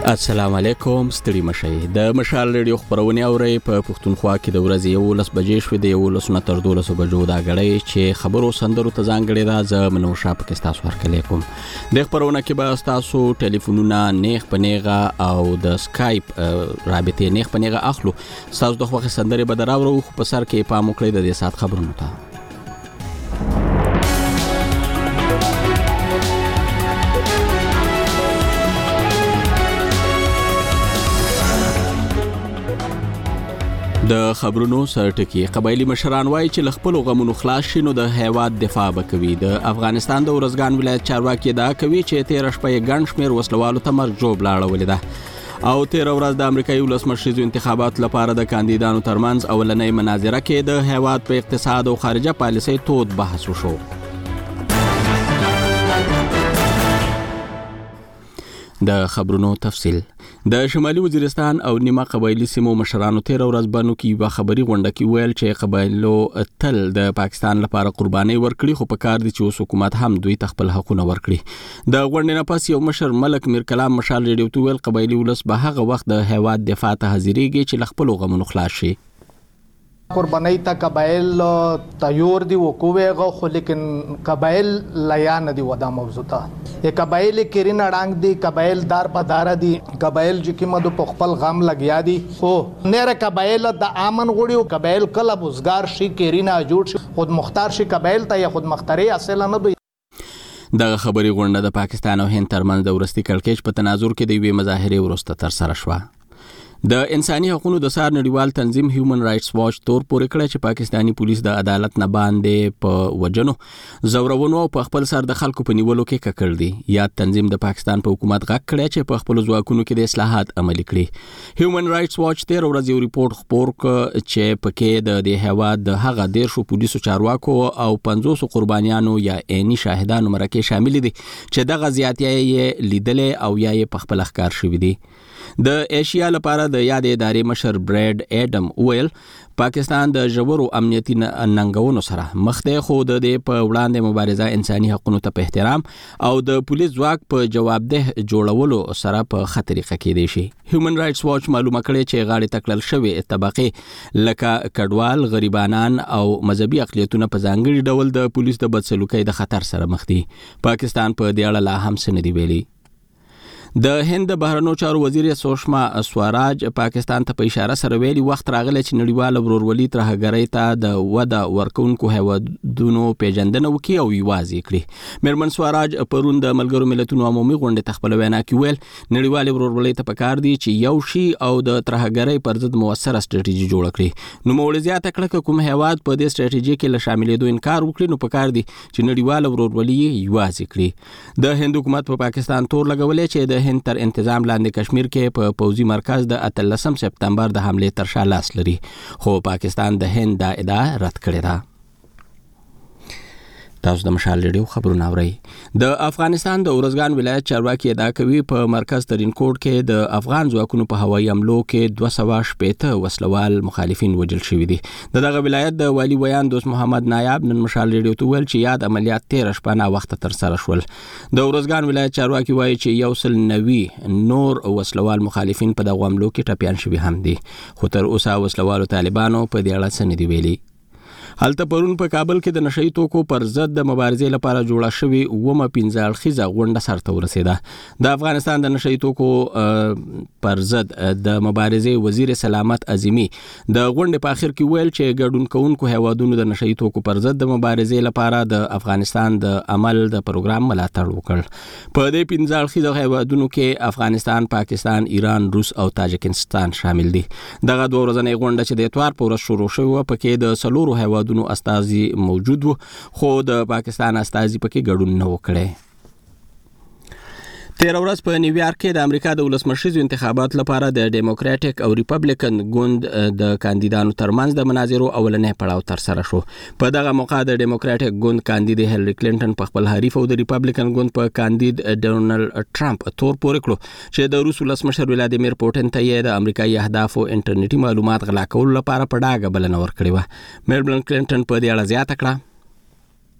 السلام علیکم، ستړي مشئ. د مشال ریډیو خبرونه اوري په پښتونخوا کې د ورځې 11 بجې شوې د 11 تر 12 بجو دا غړې چې خبرو سندرو ته ځانګړي دا ز منوشا په کې تاسو ورکړل کوم. د خبرونه کې به تاسو ټلیفونونه نیغ پنیغه او د سکایپ رابطه نیغ پنیغه اخلو. تاسو د وخت سندري به دراورو په سر کې پام وکړئ د دې سات خبرونه ته. د خبرونو سرټکی قبایلی مشران وایي چې لخپل غمونو خلاص شي نو د هیواد دفاع وکوي. د افغانستان د ورزګان ولایت چارواکي دا کوي چې 13 شپې ګڼ شمېر وسلوالو ته مرجوب لاړولې ده او 13 ورځ د امریکایي ولسمشریزو انتخابات لپاره د کاندیدانو ترمنځ اولنۍ مناظره کې د هیواد په اقتصاد او خارجه پالیسۍ تود بحث وشو. د خبرونو تفصیل. د شمالي وزیرستان او نیمه قبایلی سیمو مشرانو 13 ورځ بانو کې په خبري غونډه کې ویل چې قبایلو تل د پاکستان لپاره قرباني ورکړي، خو په کار دي چې حکومت هم دوی خپل حقونه ورکړي. د غونډې نه پس یو مشر ملک میر کلام مشال ریډیو ته ویل قبایلی ولس به هغه وخت د هیواد دفاع ته حاضرېږي چې خپل غمونو خلاص شي. قربانی تا قبایل تیور دی وکوویغه خو لیکن قبایل لیا ندی ودا موضوع تا ای قبایل کیرین اڑانگ دی قبایل دار پدار دی قبایل چې مدو په خپل غم لګیا دی خو نره قبایل د امن غوړیو قبایل کله بوزګار شي کیرینا جوړ شي خود مختار شي قبایل ته خود مختاری اصل نه دی. دغه خبري غونډه د پاکستان او هند ترمنځ د ورستي کړکېچ په تناظر کې د یوې مظاهرې ورسته تر سره شوه. د انساني حقوقو د سار نړیوال تنظیم هیومن رائټس واچ تور پورې کړی چې پاکستانی پولیس د عدالت نه باندې په وجنو زورونو او په خپل سر د خلکو په نیولو کې ککړ دي. یا تنظیم د پاکستان په حکومت غږ کړی چې په خپل ځواکونو کې د اصلاحات عملي کړي. هیومن رائټس واچ 13 ورځې یو ریپورت خپور ک چې پکې د هیواد د هغه 13 پولیسو چارواکو او 500 قربانیانو یا عیني شاهدانو مرکه شامل دي چې دغه زیاتې یې لیدلې او یا یې په خپل ښکار شوې دي. د ایشیا لپاره د یاد ادارې مشر براد اډم ویل پاکستان د ژورو امنیتي ننګونو سره مخ دی، خو د دې په وړاندې مبارزه انساني حقوقو ته په احترام او د پولیس ځواک په جوابده جوړولو سره په خطر کې دی شي. هیومن رائټس واچ معلومه کړې چې غاړې تکلل شوی طبقه لکه کډوال، غریبانان او مذهبي اقلیتونه په ځانګړي ډول د پولیس د بدسلوکۍ د خطر سره مخ دي. پاکستان په دې اړه لا هم څه نه دی ویلي. د هند بهرنیو چارو وزیر سوشما سواراج پاکستان ته په اشاره سره ویلي وخت راغلی چې نړیوال ورورولي ترهګرۍ ته د وده ورکونکو هیوادونو پیژندنه وکړي او یوازې کړي. میرمن سواراج پرون د ملګرو ملتونو عمومي غونډې ته خپل وینا کې ویل نړیوال ورورولي ته پکار دي چې یو شي او د ترهګرۍ پر ضد موثره ستراتیژي جوړه کړي. نو موږ زیاته کړه کوم هیواد په دې ستراتیژي کې له شاملېدو انکار وکړي نو پکار دي چې نړیوال ورورولي یوازې کړي. د هند حکومت په پاکستان تور لګولې چې د هند تر انتظام لاندې کشمیر کې په پوځي مرکز د 18 سپتمبر د حمله تر شا لاس لري، خو پاکستان د هند دا ادعا رد کړې ده. تاسو د مشال ریډیو خبرونه اورئ. د افغانستان د ورزګان ولایت چارواکي ادعا کوي په مرکز ترین کوټ کې د افغان ځواکونو په هوایي حملو کې 280 وسلوال مخالفین وژل شوي دي. دغه ولایت د والی ویان دوست محمد نایاب نن مشال ریډیو ته ویل چې یاد عملیات 13 شپه نه وخت تر سره شول. د ورزګان ولایت چارواکي وایي چې 190 نور وسلوال مخالفین په دغه حملو کې ټپيان شوي هم دي، خو تر اوسه وسلوالو طالبانو په دې اړه څه نه دی ویلي. هلته پرون په کابل کې د نشئی توکو پر ضد د مبارزې لپاره جوړه شوې 15 اړخیزه غونډه سرته ورسېده. د افغانستان د نشئی توکو پر ضد د مبارزې وزیر سلامت عظیمی د غونډې په اخر کې ویل چې ګډون کوونکو هیوادونو د نشئی توکو پر ضد د مبارزې لپاره د افغانستان د عمل د پروګرام ملاتړ وکړ. په دې 15 اړخیزه هیوادونو کې افغانستان، پاکستان، ایران، روس او تاجکستان شامل دي. دغه دوه ورځنۍ غونډه چې د اتوار په ورځ شروع شوه پکې د سلورو هیوادونو استازي موجود وو، خو د پاکستان استازي پکې ګډون نه وکړي. 13 ورځ په نیویارک کې د امریکا د ولسمشریزو انتخابات لپاره د ډیموکراټک او ریپبلیکن ګوند د کاندیدانو ترمنځ د مناظرو اولنې پړاو تر سره شو. په دغه موقع د ډیموکراټک ګوند کاندید هیلری کلینټن په خپل حریف او د ریپبلیکن ګوند په کاندید ډونالد ټرمپ تور پورې کړو چې د روس ولسمشر ولادیمیر پوټین ته یې د امریکایي اهدافو انټرنیټي معلومات غلا کولو لپاره په ډاګه بلنه ورکړې وه. میرمن کلینټن په دې اړه زیاته کړه.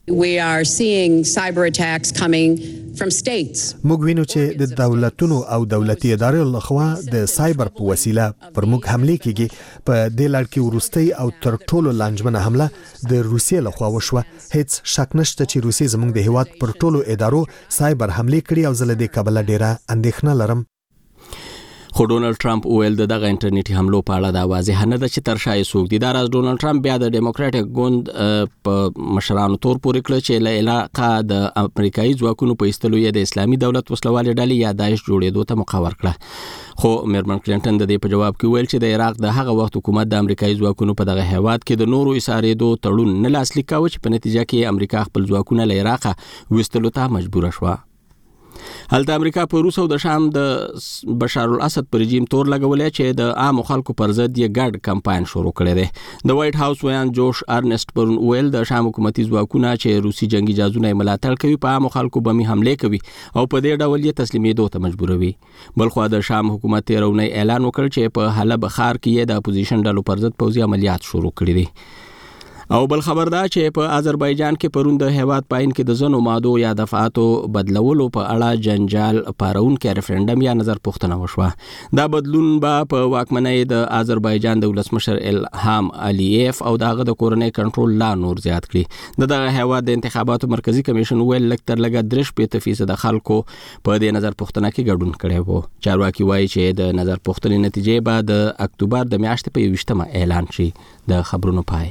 We are seeing cyber attacks coming from states. موږ وینو چې د دولتونو او دولتي ادارو لخوا د سایبر په وسیله پر موږ حمله کیږي. په دې لړ کې وروستۍ او تر ټولو لنجمنه حمله د روسیې لخوا وشوه. هیڅ شک نشته چې روسیې زموږ د هیواد پر ټولو ادارو سایبر حمله کړې او زه له دې کبله ډیره اندېښنه لرم. خو ډونالد ټرمپ ویل دغه انټرنیټي حملو په اړه دا واضح نه ده چې تر شا یې څوک دي. دا راز ډونالد ټرمپ بیا د ډیموکراټک ګوند په مشرانو تور پورې کړ چې له علاقه د امریکایي ځواکونو په ایستلو یې د اسلامي دولت وسلوالې ډلې یا داعش جوړېدو ته مقرر کړه. خو میرمن کلینټن د دې په جواب کې ویل چې د عراق د هغه وخت حکومت د امریکایي ځواکونو په دغه هیواد کې د نورو اسارېدو تړون نه لاسلیک کاوه چې په نتیجه کې امریکا خپل ځواکونه له عراقه ویستلو ته مجبور شوه. هلته امریکا په روس او د شام د بشار الاسد پر رژیم تور لګولې چې د عام خلکو پر ضد یې ګډ کمپاین شروع کړی دی. د وایټ هاوس ویان جوش ارنست پرون ویل د شام حکومتي ځواکونه چې روسي جنگي جهازونه یې ملاتړ کوي په عام خلکو بمي حمله کوي او په دې ډول یې تسلیمېدو ته مجبوروي. بلخو د شام حکومت تیرونی اعلان وکړ چې په حلب ښار کې یې د اپوزیشن ډلو پر ضد پوځي عملیات شروع کړي دي. او بل خبر دا چې په آذربایجان کې پرون د هیواد پاین کې د زنو مادو یا دفعاتو بدلولو په اړه جنجال پارون کې ریفرندم یا نظر پوښتنه وشوه. دا بدلون به په واکمنۍ د آذربایجان د ولسمشر الهام الیف او دغه د کورنۍ کنټرول لا نور زیات کړي. دغه هیواد د انتخاباتو مرکزی کمیشن ویل لږ تر لږه 3% خلکو په دې نظر پوښتنه کې ګډون کړی وو. چارواکي وایي چې د نظر پوښتنې نتیجې به د اکتوبر د میاشتې په 21 اعلان شي. د خبرونو پای.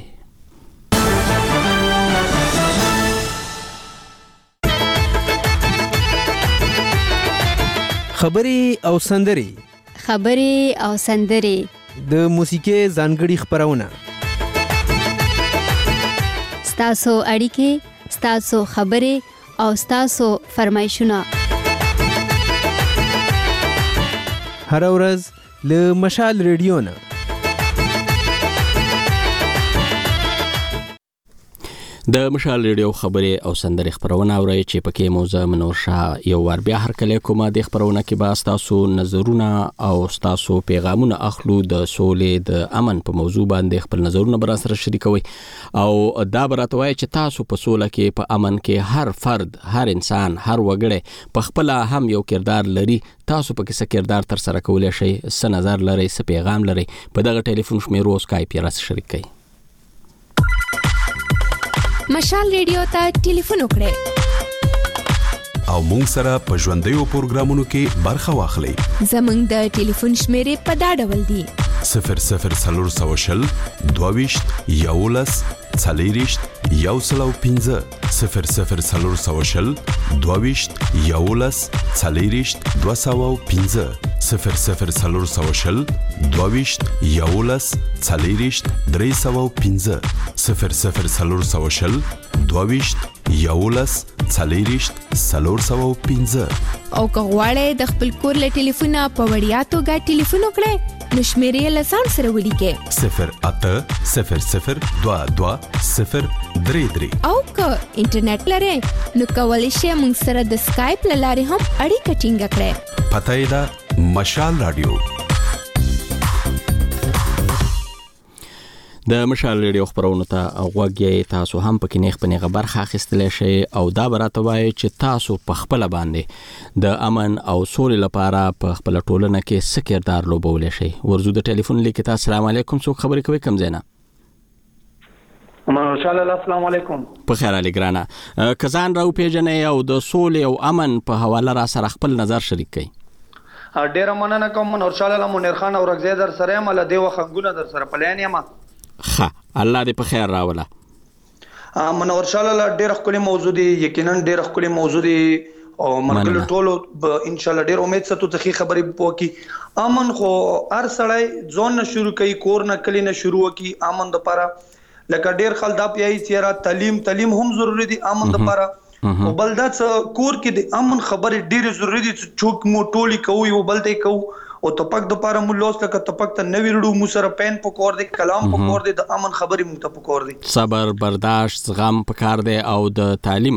خبرې او سندرې د موسیقي ځانګړي خبرونه، ستاسو اړیکې، ستاسو خبرې او ستاسو فرمایشونه هر ورځ له مشال ریډیو نه. د مشال ریډیو خبرې او سندرې خبرونه اورئ چې پکې موزه منور شاه یو ور بیا هر کله کومه د خبرونه کې به تاسو نظرونه او تاسو پیغامونه اخلو د سولې د امن په موضوع باندې خپل نظرونه بر سره شریکوي او دا برته وایي چې تاسو په سوله کې په امن کې هر فرد، هر انسان، هر وګړی په خپل هم یو کردار لري. تاسو په کیسه کردار تر سره کولای شئ، څه نظر لرئ، څه پیغام لرئ، په دغه ټلیفون شمیرو اسکایپ یا سره شریک کړئ. مشال ریډیو ته ټلیفون وکړئ او مونږ سره په ژوندیو پروګرامونو کې برخه واخلئ. زمونږ د ټلیفون شمیرې په دا ډول دي: 0040 22 11 40 105 0040 22 11 40 205 0040 22 11 40 305 0040 22 11 40 305. او که غواړئ د خپل کور له ټلیفونه په وړیا توګه ټلیفون وکړئ نو شمیرې له ځان سره ولیکئ 0800 22 033. او که انټرنیټ لرئ نو کولی شئ موږ سره د سکایپ له لارې هم اړیکه ټینګه کړئ. پته یې ده مشال رادیو. د مشال ریډیو خبرونو ته غوږی تاسو هم پکې نیغ په نیغه برخه اخیستلی شئ او دا براته وایي چې تاسو په خپل باندې د امن او سولې لپاره په خپل ټولنه کې څه کردار لوبولی شئ. ورزو د ټلیفون لیکي تاسو السلام علیکم، څوک خبرې کوي، کوم ځای نه؟ ماشاء الله السلام علیکم. په خیر علي ګرانه، که ځان راو پیژنئ او د سولې او امن په حواله را سره خپل نظر شریک کړئ. ډیره مننه کوم منورشاه الله منیر خان او رغزی در سره یم. له دې وخنګونه در سره پلان یم. ښه، الله دې په خیر راوله. منورشاه الله ډیره ښکلې موضوع دی، یقینا ډیره ښکلې موضوع دی او مرګلو ټولو ان شاء الله ډیر امید ساتو ته خبرې پوکي. امن خو هر سړی ځون نه شروع کوي، کور نه کلی نه شروع کی. امن د لپاره لکه ډیر خلک دا پیایي چې تعلیم هم ضروری دی امن د لپاره. او بل دا کور کې د امن خبرې ډیره ضروری دي چې څوک مو ټولي کوي او بل ته کوي او تپک د لپاره مو لوس لکه تپک ته نوی رډو مو سره پین پکور دی، کلام پکور دی، د امن خبرې مو ته پکور دی، صبر، برداشت، زغم پکار دی او د تعلیم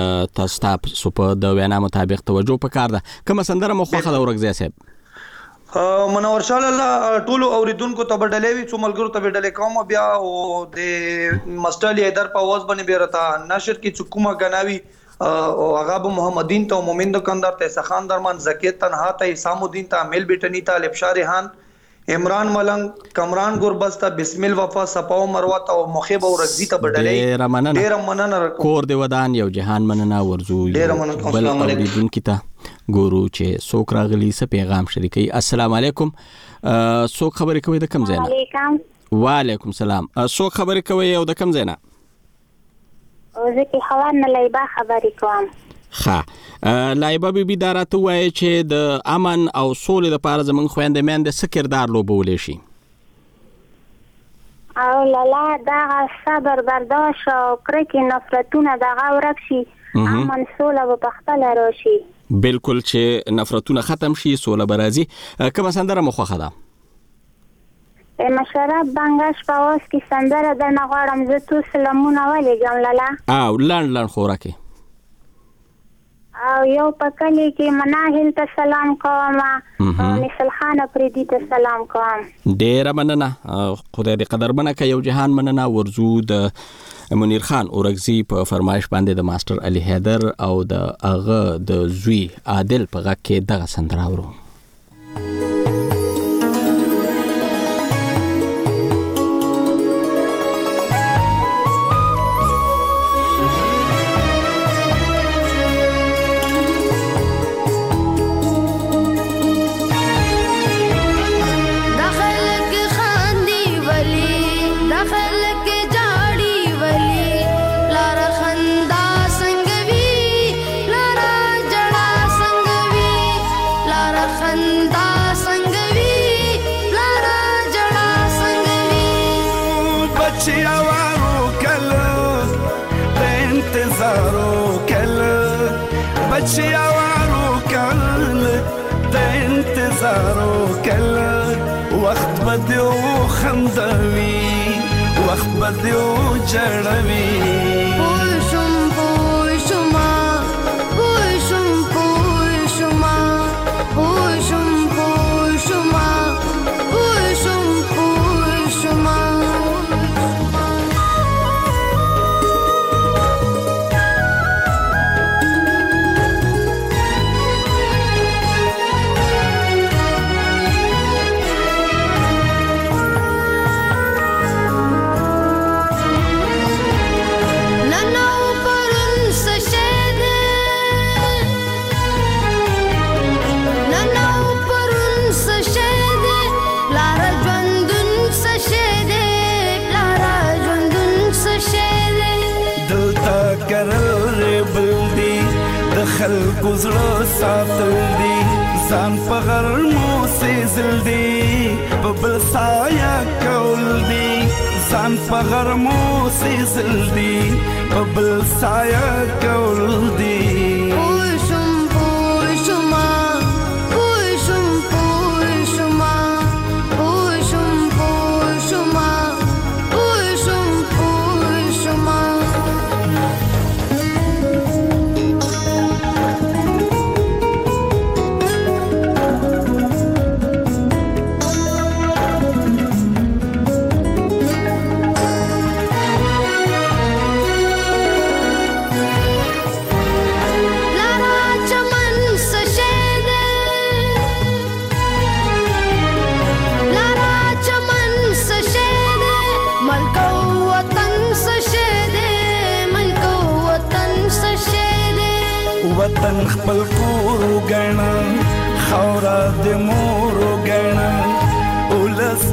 تاسو په د وینا مطابق توجه پکار ده. کوم سندره مو خوښه ده ورغزی صاحب؟ منور شاه الله ټولو اوریدونکو ته بدلېوي څو ملګرو ته بدلې کوم بیا او د مستالی در په واز باندې بیرته نشر کې چکوما غناوي او هغه محمدین ته مومن دکاندار ته سخان درمان زکیت تنها ته اسام الدین ته امیل بیٹنی ته لبشار ریحان عمران ملنګ کمران ګوربستا بسم الله وفا صفاو مروت او مخيب او رغزي ته بدلې ډیر مننه کور دی ودان یو جهان مننه ورزو ډیر مننه السلام علیکم کیتا ګورو چې څوک راغلی څه پیغام شریکي السلام علیکم څوک خبرې کوي د کم ځای نه علیکم وعلیکم السلام څوک خبرې کوي او د کم ځای نه او زه کې حوان نه لایبا خبرې کوم لایبا بیبي دا راته وایي چې د امن او سولې لپاره زموږ خويندې میندې څه کردار لوبولی شي او لالا دا صبر برداشت او کرکې نفرتونه دغه ورک شي امن سوله به پخپله راشي بالکل چې نفرتونه ختم شي سوله به راځي کومه سندره مو خوښه ده مشرب بنګش په اوس کې سندره درنه غواړم زه تو سلامونه ولیږم لالا او لنډ خوراکې او یو پکلی کې مناهل ته سلام کوم او نسل خان پردي ته سلام کوم ډیر مننه خدای دې قدرمنه کوي یو جهان مننه ورزو د منیر خان اورغزي په فرمایش باندې د ماستر علي حیدر او د اغه د زوی عادل په غږ کې دغه سندره اورو وخت بدیو خندوي وخت بدیو جړوي خلکو زړه ساتل دي ځان په غرمو سېزل دي په بل سایه کول دي ځان په غرمو سېزل دي په بل سایه کول دي وطن خپل کور وګڼه خاوره د مور وګڼه ولس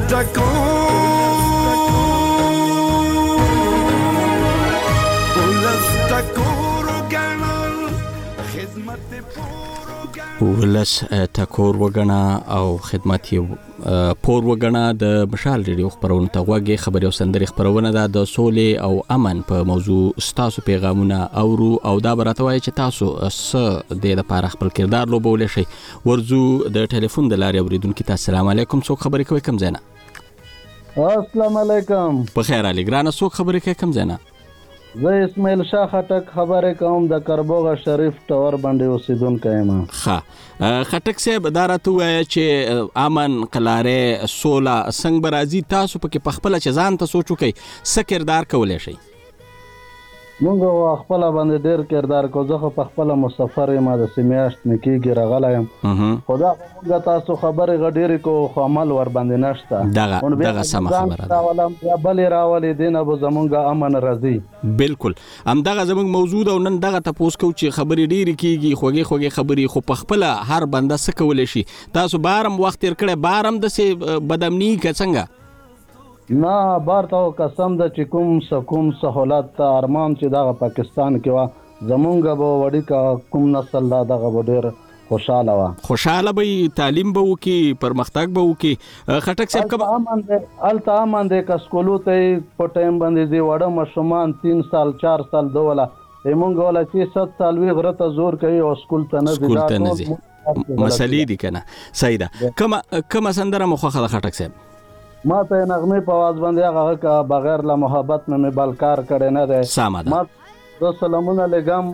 ټکور وګڼه خدمت ولس ټکور وګڼه او خدمت یې پور وګڼه د مشال ریډیو خبرونه ته غوږی خبري او سندري خبرونه ده د سولې او امن په موضوع ستاسو پیغامونه اورو او دا برته وایي چې تاسو د لپاره خپل کردار لوبول شي ورزو د ټلیفون د لارې اوریدونکو ته السلام علیکم څوک خبرې کوي کم زینا السلام علیکم په خیر علي ګرانه څوک خبرې کوي کم زینا زه اسماعیل شاه خټک خبرې کوم د کربوغه شریف ټاور باندې اوسیدونکی یم. ښه خټک صاحب دا راته ووایه چې امن قلاره سوله څنګه به راځي، تاسو پکې پخپله چې ځان ته سوچ وکئ څه کردار کولی شئ؟ مونږ خپله باندې ډېر کردار کوو. زه خو پخپله مسافر یم، د سې میاشت نه کېږي راغلی یم، خو دا خو مونږ تاسو خبرې ډېرې کوو خو عمل ورباندې نشته. دغه سمه خبره ده. راولم بیا بلې راولې دې نه به زمونږ امن راځي. بالکل همدغه زموږ موضوع ده او نن دغه تپوس کوو چې خبرې ډېرې کېږي، خوږې خوږې خبرې، خو پخپله هر بنده څه کولی شي؟ تاسو بارم وخت تېر کړی، بارم داسې بدامني که څنګه؟ نه بار ته قسم ده چې کوم سهولت ته ارمان چې دغه پاکستان کې وه زمونږ به وړي کوم نسل دا دغه به ډېر خوشحاله وه، خوشحاله به تعلیم به وکړي، پرمختګ به وکړي. خټک صاحب هلته امن دی که سکولو ته په ټایم باندې ځي وړه ماشومان 3 سال 4 سال دوله مونږ وله چې 100 سال وي غره ته زور کوي او سکول ته نه ځي. مسلې دي که نه؟ صحیح ده. کومه سندره مو خوښه ده خټک صاحب؟ ما ته نغمې په आवाज باندې هغه که بغیر له محبت نه مې بلکار کړی نه دی. سمه ده. ما زه سلامونه لګم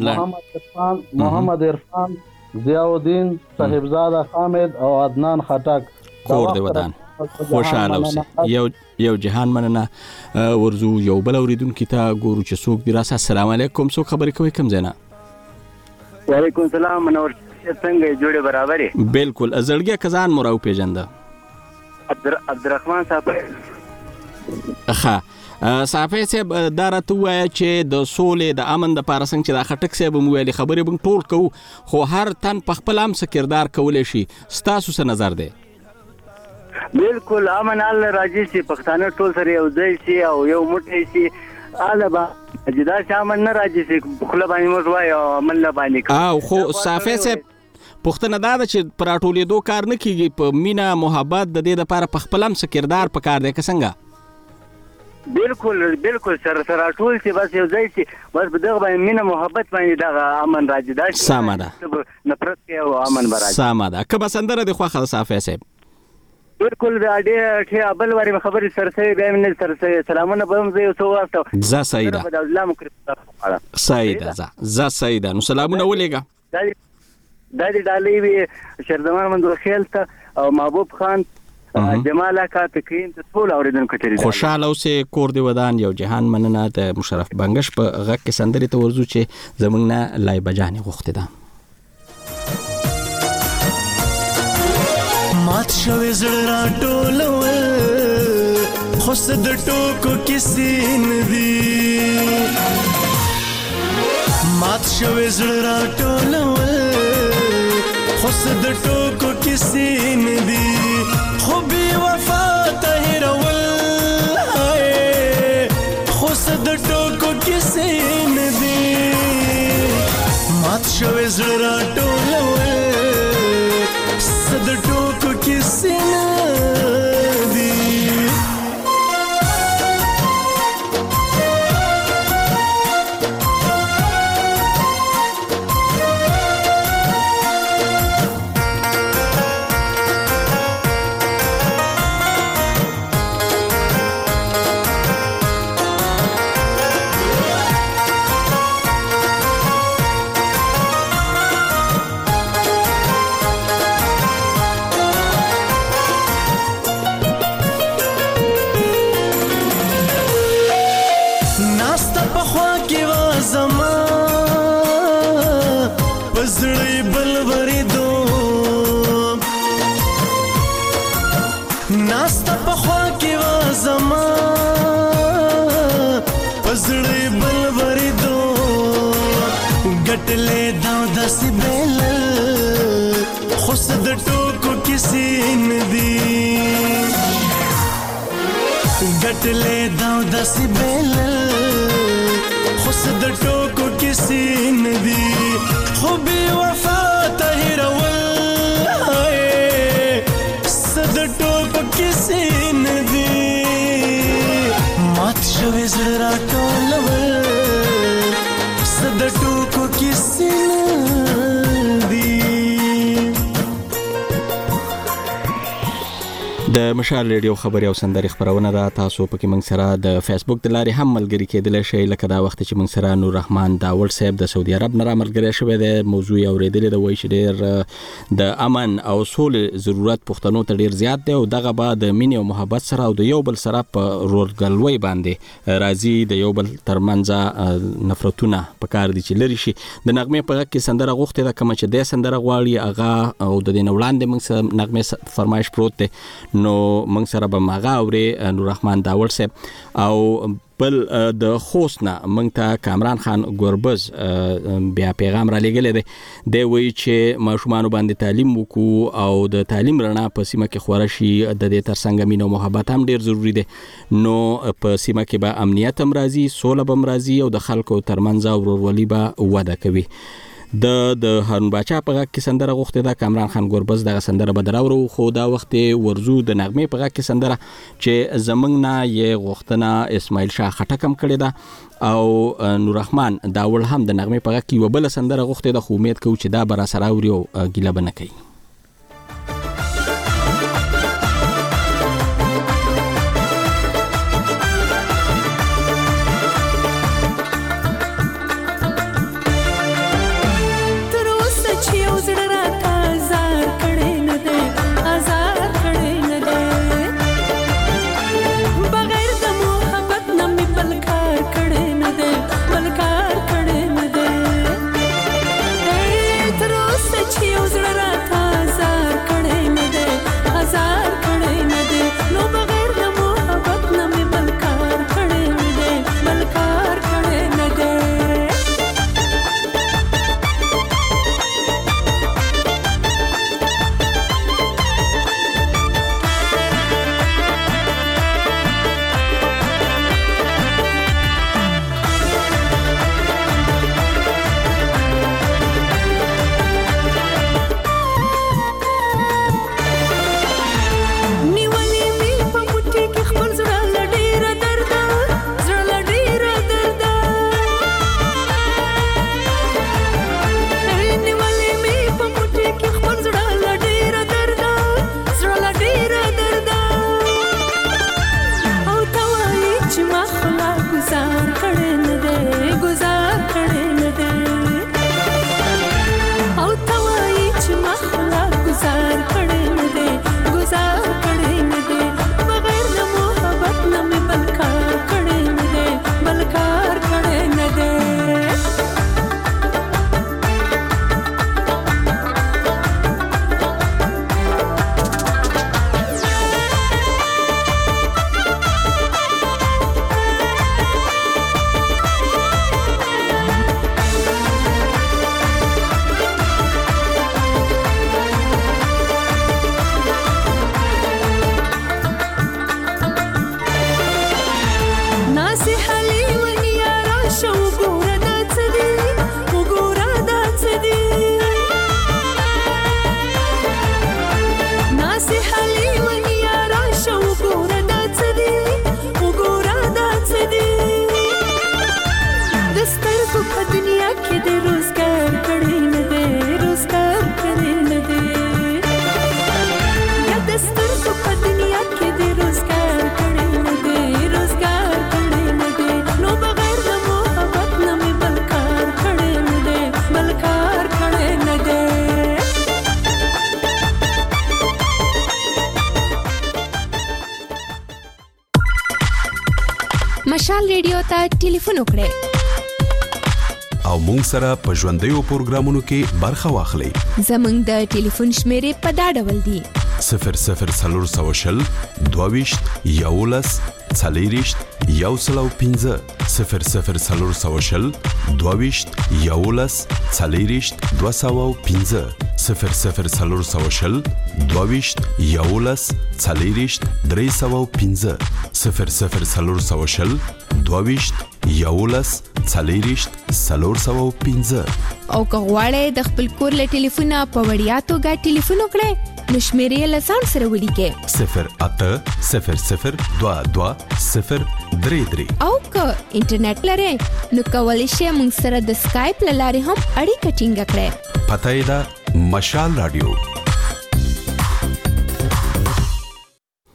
محمد عرفان، ضیاءالدین، صاحبزاده حامد او عدنان خټک. کور دی ودان، خوشحاله اوسئ. یو جهان مننه. ورځو یو بل اوریدونکي ته ګورو چې څوک دی راسه. السلام علیکم، څوک خبرې کوي کوم ځای نه؟ وعلیکم السلام. منور څنګه جوړې برابرې؟ بالکل زړګی کزان مو راوپېژنده. عبدالرحمن صاحب. صافی صاحب دا راته ووایه چې د سولې د امن دپاره څنګه چې دا خټک صاحب هم ویلې خبرې به ټول کوو خو هر تن په خپل هم څه کردار کولی شي، ستاسو څه نظر دی؟ بالکل امن الله راځي چې پښتانه ټول سره یو ځای شي او یو موټی شي. اله به جدا چې امن نه راځي چې خوله باندې موږ وایو او امن نه باندې خو صافی صاحب پوښتنه دا ده چې پر راټولېدو کار نه کېږي، په مینه محبت د دې دپاره په خپل هم څه کردار پکار دی که څنګه؟ بالکل سره راټول شي، بس یو ځای شي، بس په دغه باندې مینه محبت باندې دغه امن راځي. دا سمه ده، نفرت کې او امن به راځي. سمه ده. کومه سندره دې خوښه ده صافی صاحب؟ بالکل ډېر بل وارې به خبرې سرسوي بیا مې نه سرسوي. سلامونه به هم زه یو څه واستم. ځه صحیح ده، صحیح ده، ځه صحیح ده. نو سلامونه ولېږه. دا دې ډالۍ وي شهردمان منظور خیل ته او محبوب خان، جمال اکا، تقریم ته ټول اورېدونکو ته خوشحاله اوسئ. کور دی ودان، یو جهان مننه. د مشرف بنګش په غږ کې سندرې ته ورځو چې زموږ نه لایبه جانې غوښتې ده. مات شوی زړه راټولول خو څه د ټوکو کیسې نه دي. مات شوی زړه راټولول خو څه د ټوکو کیسې نه دي. خو بې وفا ته هېرول خو څه د ټوکو کیسې نه دي. مات شوی زړه راټولول څه د ټوکو کیسې نه دي. ګټلې دا داسې بیل خو څه د ټوکو کیسې نه دي. خو بې وفا ته هېرول څه د ټوکو کیسې نه دي. مات شوی زړه راټولول څه د ټوکو کیسې نه دي. د مشال ریډیو خبري او سندري خبرونه ده. تاسو پکې موږ سره د فیسبوک د لارې هم ملګری کېدلی شئ، لکه دا وخت چې موږ سره نور رحمان داول صاحب د سعودي عرب نه ملګری شوی دی. موضوع یې اورېدلې ده، وایي چې ډېر د امن او سولې ضرورت پښتنو ته ډېر زیات دی او دغه به د مینې او محبت سره او د یو بل سره په ورورګلوۍ باندې راځي، د یو بل ترمنځ نفرتونه پکار دي چې لري شي. د نغمې په غږ کې سندره غوښتې ده، کومه چې د سندره غواړي هغه او د دې نه وړاندې موږ سره نغمې فرمایش پروت دی، نو موږ سره به ماغه اوري نور رحمان داول صاحب. او بل د خوست نه موږ ته کامران خان ګوربز بیا پیغام را لګلې دی. دی وایي چې ماشومان باندې تعلیم وکړو او د تعلیم رڼا په سیمه کې خوره شي، د دې ترڅنګ مینه او محبت هم ډیر ضروری دی، نو په سیمه کې به امنیت هم راځي، سوله به هم راځي او د خلکو ترمنځ ورورولي به وده کوي. د هارون باچا په غږ کې سندره غوښتې ده، کامران خان ګوربز دغه سندره به دراورو، خو دا وخت ورزو د نغمې په غږ کې سندره چې زمنګ نه یې غوښتنه اسماعیل شاه خټک هم کړې ده او نور رحمان داول هم د نغمې په غږ کې یو بل سندره غوښتې ده، خو امید کوم چې دا به را سره اوري او ګیله به نه کوي. مشال ریډیو ته ټلیفون وکړئ او مونږ سره په ژوندیو پروګرامونو کې برخه واخلئ. زمونږ د ټلیفون شمیرې په دا ډول دي: 0040 22 11 40 115 0040 22 11 40 215 0040 22 11 40 315 0040 22 11 40 315. او که غواړئ د خپل کور له ټلیفونه په وړیا توګه ټلیفون وکړئ نو شمیرې له ځان سره ولیکئ 0800 22 033. او که انټرنیټ لرئ نو کولی شئ موږ سره د سکایپ له لارې هم اړیکه ټینګه کړئ. پته یې ده مشال رادیو.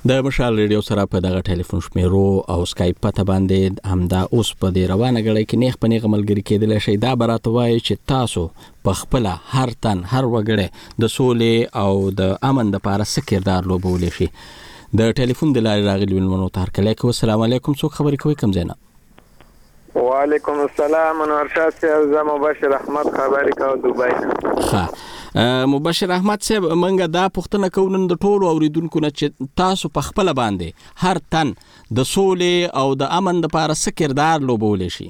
د مشال ریډیو سره په دغه ټلیفون شمیرو او سکایپ پته باندې همدا اوس په دې روانه غړي کې نیخ په نیغه ملګری کېدل شي دا براته وایي چې تاسو په خپل هر تن هر وګړي د سولې او د امن د لپاره څه کردار لوبولی شي. د ټلیفون د لارې راغلی ولمنو تار کله کو السلام علیکم څوک خبرې کوي کوم ځای نه؟ وعلیکم السلام انور شاه صاحب زه مبشر احمد خبرې کوم دوبۍ نه. ها مبشر احمد صاحب منګه دا پښتنه کوونن د ټولو اوریدونکو نه چې تاسو په خپل باندې هر تن د سولې او د امن لپاره څه کردار لوبولی شي؟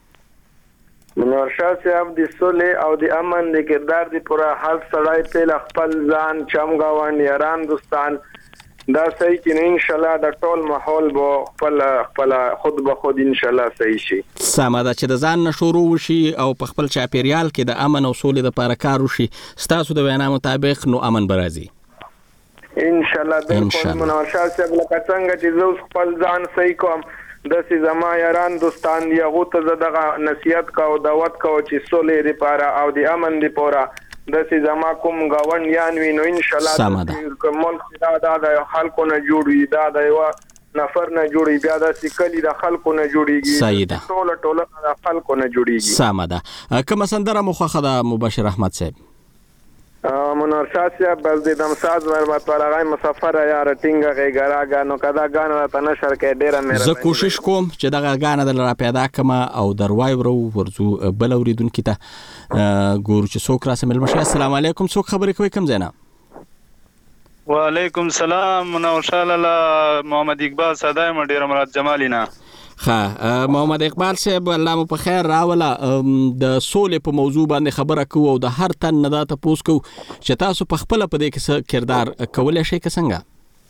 انور شاه صاحب د سولې او د امن د کردار دی پورا هر سړی په خپل ځان چمګاون یاران دوستان دا صحیح چې ان شاء الله د ټول ماحول به خپل خود به خود ان شاء الله صحیح شي. سمه ده چې د ځان نشورو وشي او په خپل چاپیریال کې د امن او سولې لپاره کار وشي ستاسو د وینا مطابق نو امن برازي ان شاء الله. بالکل منور شاه صاحب لکه څنګه چې زه خپل ځان صحیح کوم داسې زما یاران دوستان دی هغه ته دغه نصیحت کو دعوت کو چې سولې لپاره او د امن لپاره داسې زما کوم گاون یانوي نو ان شاء الله د ملک دا خلکو نه جوړي دا د یو نفر نه جوړي بیا د کلی د خلکو نه جوړيږي ټول د خلکو نه جوړيږي. سمه ده. کوم سندره مخه ده مبشر احمد صاحب؟ منور شاه صاحب بس د دمساز وربات ولغای مسافر یار ټینګه غیګراګا نو کدا غان ته نشر کې ډیره مېره زه کوشش کوم چې دغه غان د را پیدا کما او دروای ورو ورزو بل اوریدونکو ته ګورو چې څوک را سمل مشه. السلام علیکم څوک خبرې کوي کوم ځای نه؟ وعلیکم السلام منور شاه لاله محمد اقبال صدایم ډیر مراد جمالی نه. محمد اقبال صاحب الله مو په خیر راوله د سولې په موضوع باندې خبره کوو او د هر تن نه دا تاسو کو چې تاسو په خپل په دې کې کردار کولای شئ که څنګه؟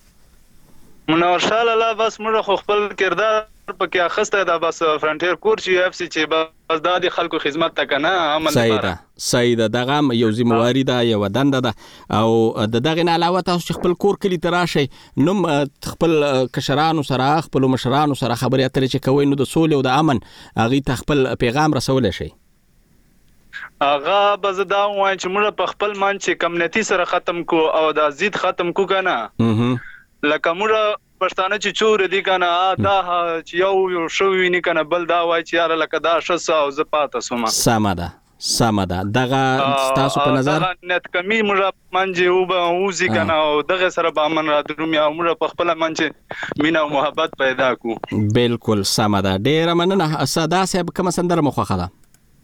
منور شاه لاله بس موږ خپل کردار پکې اخسته دا بس فرنټیر کور چې اف سي چې بس د خلکو خدمت تکنه عمل لپاره سیده دغه یو ذمہواری ده یو دنده ده او دغه نه علاوه تاسو خپل کور کلی تراشي نو خپل کشرانو سره خپل مشرانو سره خبرې اترې چې کوي نو د سولې او د امن هغه ته خپل پیغام رسول شي. هغه بزدا وای چې موږ په خپل مان چې کمیونټي سره ختم کو او د ضد ختم کو کنه لکه موږ پښتانه چې چور دي کنه دا چې یو شو ویني کنه بل دا وای چې یار لکه دا شسه او ز پاته سوما سمه ده دغه تاسو په نظر نت کمی موږ منځه او به اوزي کنه او دغه سره به امن را دروم یا موږ په خپل منځه مینا او محبت پیدا کو. بالکل سمه ده. ډیر مننه. ساده صاحب کوم سندره مخه ده؟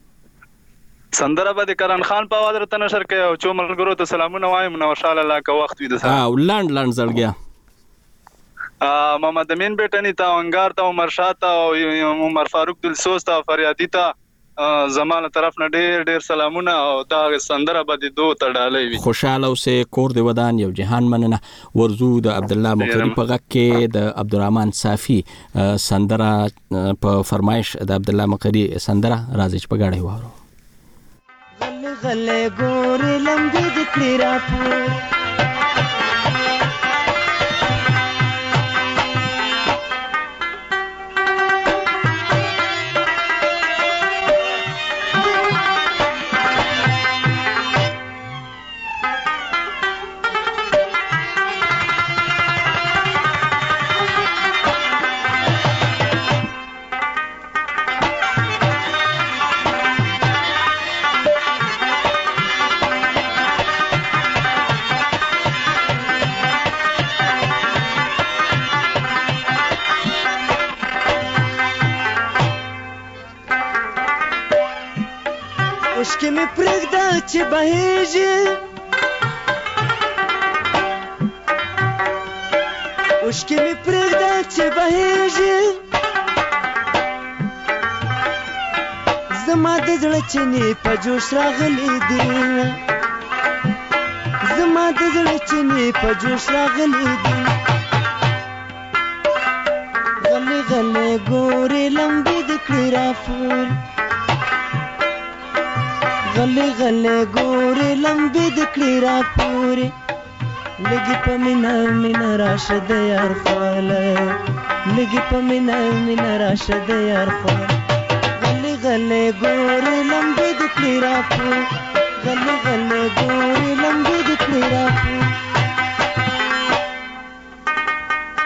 سندره به د کرن خان په आवाज رته نشر کوي او چې ملګرو ته سلامونه وایم نو انشاء الله کا وخت وي د سره او لاند زړګیا محمد امین بیٹنی تا انگار تا عمر شاه تا او عمر فاروق دلسوز تا فریادی تا زمانه طرف نه ډیر سلامونه او دا سندره به د دوه تړالې وي. خوشاله اوسه کور دی ودان یو جهان مننه. ورزو د عبد الله مقری په غک کې د عبدالرحمن صافی سندره په فرمایش د عبد الله مقری سندره راځي چې په غاړه واره غل غل ګور لمبي د کړه پور اوشکې مې پرېږده چې بهیږي اوشکې مې پرېږده چې بهیږي زما د زړه چینې په جوش راغلي دي زما د زړه چینې په جوش راغلي دي غلې غلې ګورې لمبې د کړې راپور غلې غلې ګورې لمبې د کړې راپورې لګي په مینا مینا راشه د یار خواله لګي په مینا مینا راشه د یار خواله غلې غلې ګورې لمبې د کړې راپور غلې غلې ګورې لمبې د کړې راپور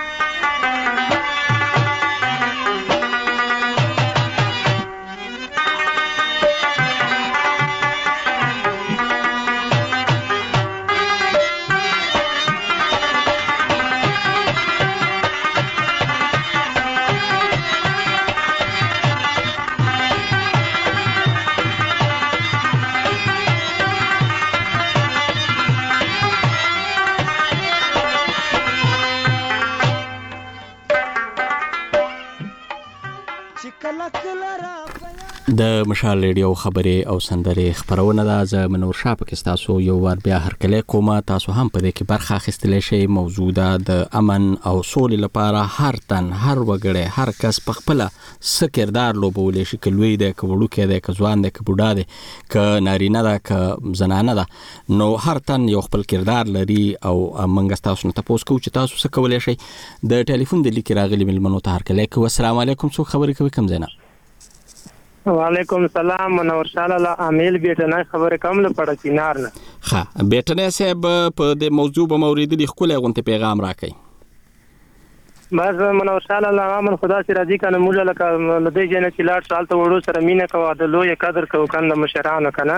د مشال ریډیو خبرې او سندرې خبرونه ده. زه منور شاه پکې تاسو یو ور بیا هرکلی کوم. تاسو هم په دې کې برخه اخیستلی شئ. موضوع د امن او سولې لپاره هر تن، هر وګړی، هر کس په خپله څه کردار لوبولی شي، که لوی دی، که وړوکی دی، که ځوان دی، که بوډا دی، که نارینه ده، که زنانه ده، نو هر تن یو خپل کردار لري. او موږ تاسو نه تپوس کوو چې تاسو څه کولی شئ. د ټلیفون د لیکې راغلي مېلمنو ته هرکلی کوو. السلام علیکم. څوک خبرې کوي؟ کوم ځای نه؟ وعلیکم السلام. منور شاه امیل بیٹنه خبره کوم له پړه چینار نه. ها بیٹنه صاحب په د موضوع به موریدلی خپل غونته پیغام راکړي. بس منور شاه من خدا سي راضي کنه موږ لکه لدې جن چې لاړ سال ته وړو سره مینه کوه د لوی قدر کوو کنه مشرانو کنه.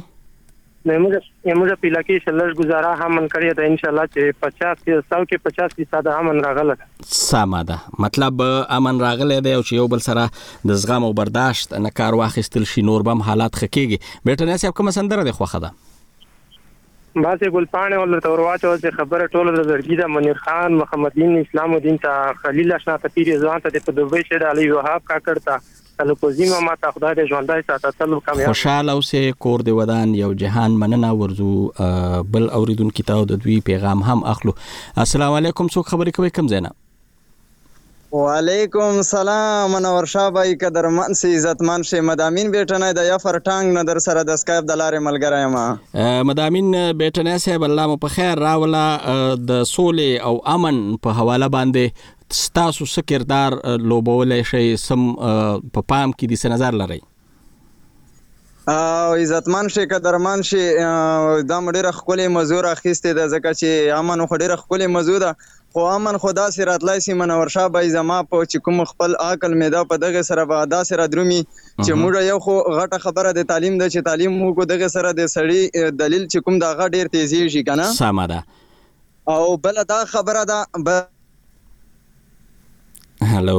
موږ په لکه شلش گزاره هم من کړی ته ان شاء الله چې 50% کې 50% امن راغله. سمه ده. مطلب امن راغله دی او چې یو بل سره د زغم او برداشت نه کار واخیستل شي، نور بم حالات خکېږي. بیٹنه صاحب کوم سندره دی خوخه ده؟ باسه ګلپانه ولر تورواچو چې خبره ټوله د زړګي د منیر خان، محمد دین، اسلام الدین ته خلیل اشنا ته پیر ځوان ته په دوبۍ شه د علي وهاب کاکړ ته الکوزیما ما ته خدای دې ژوندای ساته تل کامیاب. خوشاله اوسه. کور دی ودان یو جهان مننه. ورزو بل اوریدونکو ته د دوی پیغام هم اخلو. السلام علیکم. څوک خبرې کوي؟ کوم ځای نه؟ وعلیکم السلام. منور شاه بای قدرمن سي عزتمن شه مدامین بیٹنه د یفر ټانګ نه در سره د سکایپ د لارې ملګری ما. مدامین بیٹنه صاحب الله مو په خیر راولا. د سولې او امن په حواله باندې ستاسو څه کردار لوبولی شئ، سم په پام کې دي څه نظر لرئ؟ او عزتمن شي قدرمن شي دا ډیره ښکلې موضوع راخیستې ده ځکه چې امن خو ډیره ښکلې موضوع ده، خو امن خو داسې راتلی سي منور شاه بای زما په چې کوم خپل عقل میده په دغه سره به داسې رادرومي چې موږ یو خو غټه خبره د تعلیم ده چې تعلیم موږ دغه سره د سړي دلیل چې کوم دغه ډیر تیزیږي که نه. سمه ده. او بله دا خبره ده هلو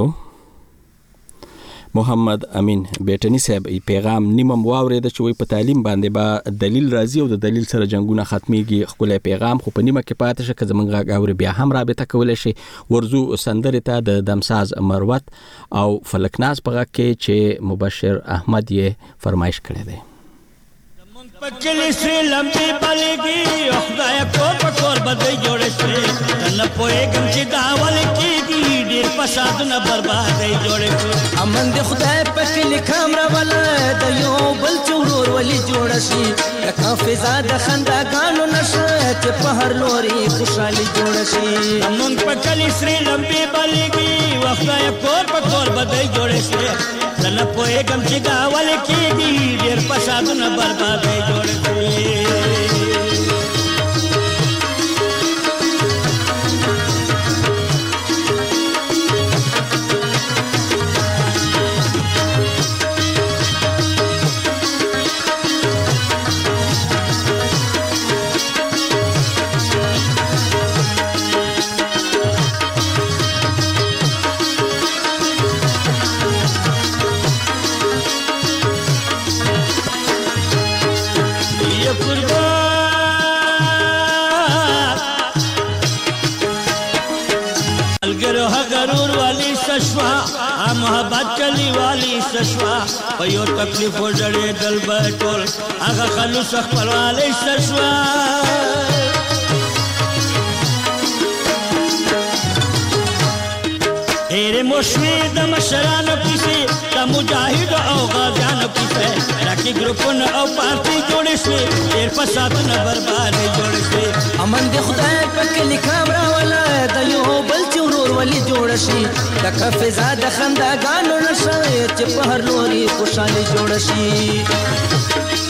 محمد امین بیٹنی صاحب پیغام نیمم واورید چې وي په تعلیم باندې با دلیل راځي او د دلیل سره جنگونه ختميږي. خپل پیغام خو په نیمه کې پاتې شي که زمونږ غاوري بیا هم رابطه کولای شي. ورزو سندره ته د دمساز مروت او فلکناز په کې چې مبشر احمد یې فرمایش کړی دی. پکلی سری لمبی بلگی خدای کو پکور بدی جوڑ شری تن پویگم چې داول کیږي ډیر فساد نه بربادي جوړ شي. امن دې خدای پکلی کامرا ول د یو بل چورور ولی جوړ شي. لکه فضا د خندا غانو نشه چې په هر لوري خوشالي جوړ شي. امن پکلی سری لمبی بلگی خدای کو پکور بدی جوړ شي تن پویگم چې داول کیږي ډیر فساد نه بربادي جوړ شي. محبت کلی والی سشوا په یو تکلیف وړړې دل بټول هغه خلوص خپل والی سشوا. ډېرې مشوي د مشرانو کیسې د مجاهد او غازیانو کیسې راکې ګروپونه او پارټي جوړې شوې ډېر فسادونه بربادي جوړې شوې. امن دې خدای په کلي کامرا ولا د یو بل چورور ولی جوړ شي. لکه فضا د خنداګانو نشه چې په هر لوري خوشالي جوړ شي.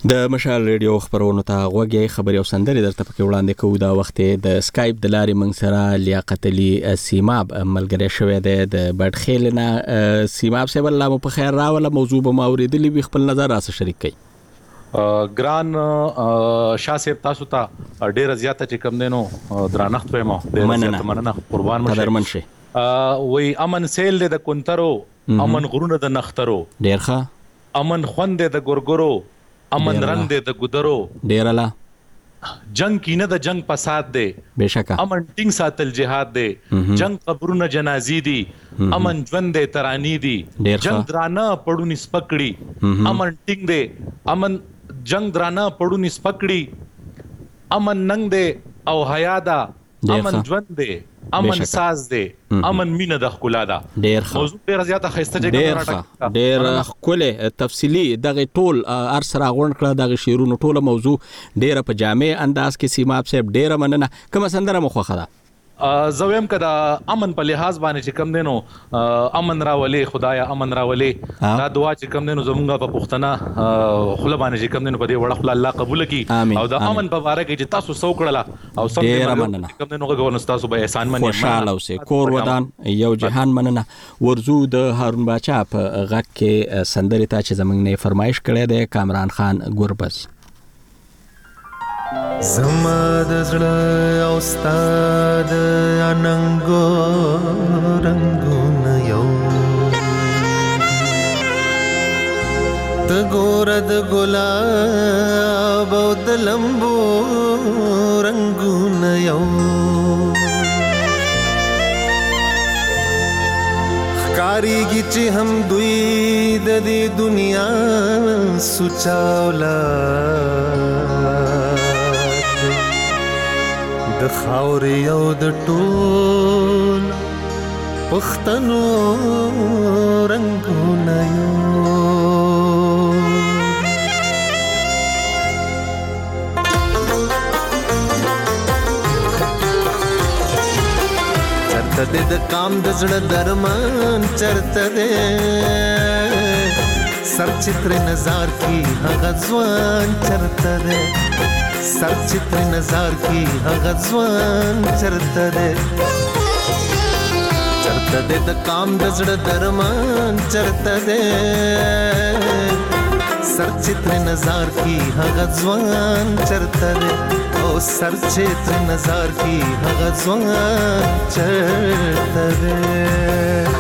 د مشال ریډیو خبرونو ته غوږی خبري او سندري درته پکې وړاندې کوو. دا وخت د سکایپ د لارې موږ سره لیاقت علي سیماب ملګری شوی دی د بډخیل نه. سیماب صاحب الله مو په خیر راوله. موضوع به ما اوریدلی وي، خپل نظر راسره شریک کړئ. ګران شاه صاحب تاسو ته ډیره زیاته چې کم دینو درانخت ویمو. مننه قربان مشه قدرمن شي. وی امن سیل د کنترو، امن غرونه د نخترو، ډیر ښه امن خوند د ګورګورو، امن رنگ دے د ګدرو، ډیر لا جنگ کینه د جنگ فساد دے، بشکا امن ټینګ ساتل جهاد دے، جنگ قبرونه جنازي دي، امن ژوند دے ترانی دي، جنگ درانه پړونی سپکړي، امن ټینګ دے، امن جنگ درانه پړونی سپکړي، امن ننګ دے او حیا دا، امن ژوند دے، امن ساز دے، امن مینه د خلا دا. ډیر موضوع ډیر زیاته خسته جګه ډیر خله تفصیلی دغه ټول ار سره غونډ کړه. دغه شیرونو ټوله موضوع ډیر په جامع انداز کې سیماب صاحب ډیر مننه. کوم سندره مخه ده زویم کدا امن په لحاظ باندې چې کم دینو امن راولې خدایا امن راولې دا دعا چې کم دینو زمونږه په پښتنه خله باندې چې کم دینو په دې وړه خله الله قبول کړي او دا امن په باره کې چې تاسو سو کړله او سم دې کم دینو غوونه تاسو به احسان منئ خوشاله اوسئ. کور ودان یو جهان مننه. ورزو د هارون باچا په غږ کې سندرې ته چې زمونږ نه فرمایش کړی دی کامران خان ګوربز. زما د زړه او ستا د اننګو رنګونه یو د ګوره د ګلاب او د لمبو رنګونه یو ښکاریږي چې هم دوی د دې دنیا سوچاولا د خاورې او د ټول پښتنو رنګونه یو چرته دې د کام د زړه درمان چرته دې سر چتر نظر کی هغه ځوان چرته دې سر چتر نظر کی هغه ځوان چرته دې چرته دې د کام د زړه درمان چرته دې سر چتر نظر کی هغه ځوان چرته دې او سر چتر نظر کی هغه ځوان چرته دې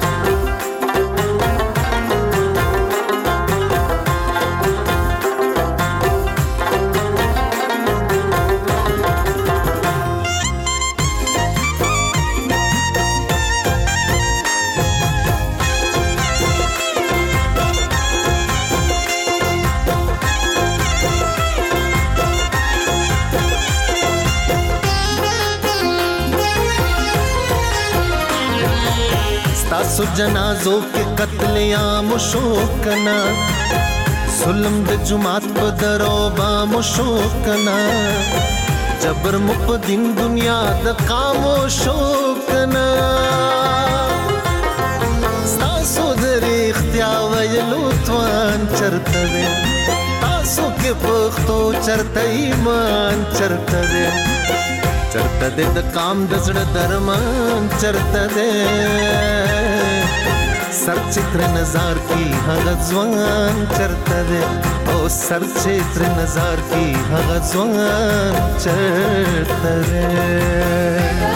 سو جنازو کے قتل عام شوکنا ظلم د جماعت په درو بام شوکنا جبر مقدم دنیا د قام شوکنا تاسو در اختیار ویلو توان چرته دې تاسو کې پختو چرته ایمان چرته دې چرته دې د کام د زړه درمان چرته دې سر چتر نظر کی هغه ځوان چرته دې او سر چتر نظر کی هغه ځوان چرته دې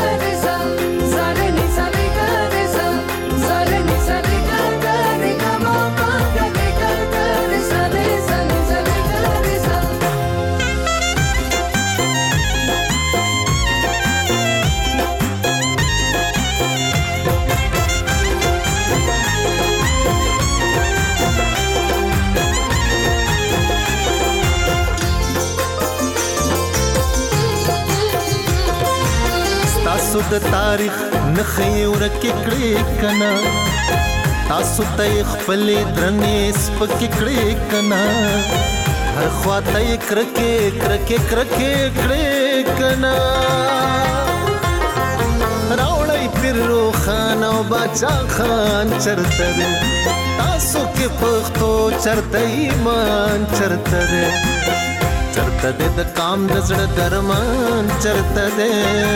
تاسو د تاریخ نخې ورکې کړې کنا تاسو ته خپل درنې سپکې کړې کنا هر خواته کرکې کرکې کرکې کړې کنا راوړی پیرو خان او باچا خان چرته ده تاسو کې پښتو چرته ایمان چرته ده چرته ده د کام د زړه درمان چرته ده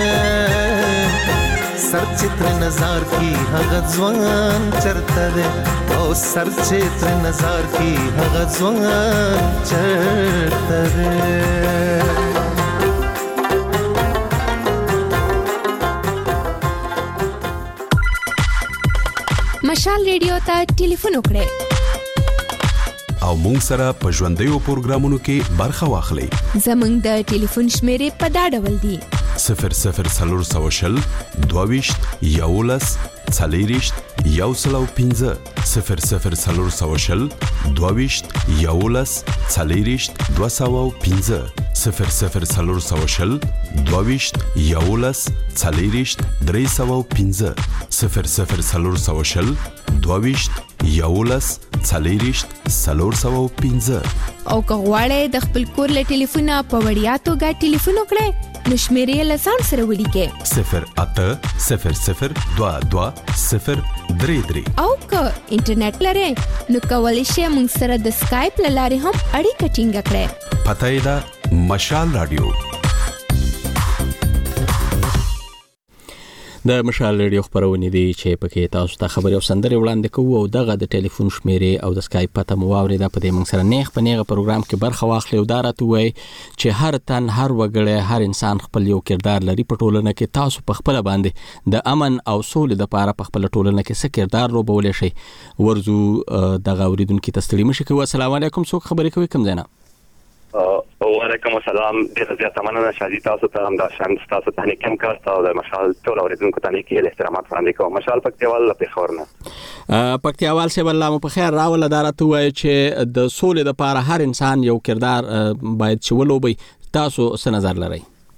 سر چتر نظر کی هغه ځوان چرته ده او سر چتر نظر کی هغه ځوان چرته ده مشال ریډیو ته ټلیفون وکړئ او مونږ سره په ژوندیو پروګرامونو کې برخه واخلئ. زموږ د ټلیفون شمیرې په دا ډول دي: 00420 22 11 40 115 00420 22 11 40 215 00420 22 11 40 315 00420 22 11 40 315 او که غواړئ د خپل کور له ټلیفونه په وړیا توګه ټلیفون وکړئ نو شمیرې له ځان سره ولیکئ 0800022 او که انټرنیټ لرئ نو کولی شئ موږ سره د سکایپ له لارې هم اړیکه ټینګه کړئ. پته یې ده مشال رادیو. د مشال ریډیو خبرونه دي چې پکې تاسو ته خبري او سندري وړاندې کوو او دغه د ټلیفون شمیرې او د سکایپ پته مو واوریده. په دې موږ سره نیغ په نیغه پروګرام کې برخه واخلي او دا راته وایي چې هر تن هر وګړی هر انسان خپل یو کردار لري په ټولنه کې. تاسو په خپل باندې د امن او سولې لپاره په خپل ټولنه کې څه کردار لوبولی شئ؟ ورزو دغه اوریدونکو ته ستړي مشي کوي. السلام علیکم، څوک خبرې کوي؟ کوم ځای نه؟ وعلیکم السلام. ډېر زیات مننه شادي، تاسو ته هم دا شان تاسو ته نه کم کار تاسو د مشال ټول اوریدونکو ته نه کې احترامات وړاندې کوم. مشال پکتیوال په خورنه پکتیوال سه الله مو په خیر راول. دارته وای چې د سولې لپاره هر انسان یو کردار باید چولوبي. تاسو څه نظر لرئ؟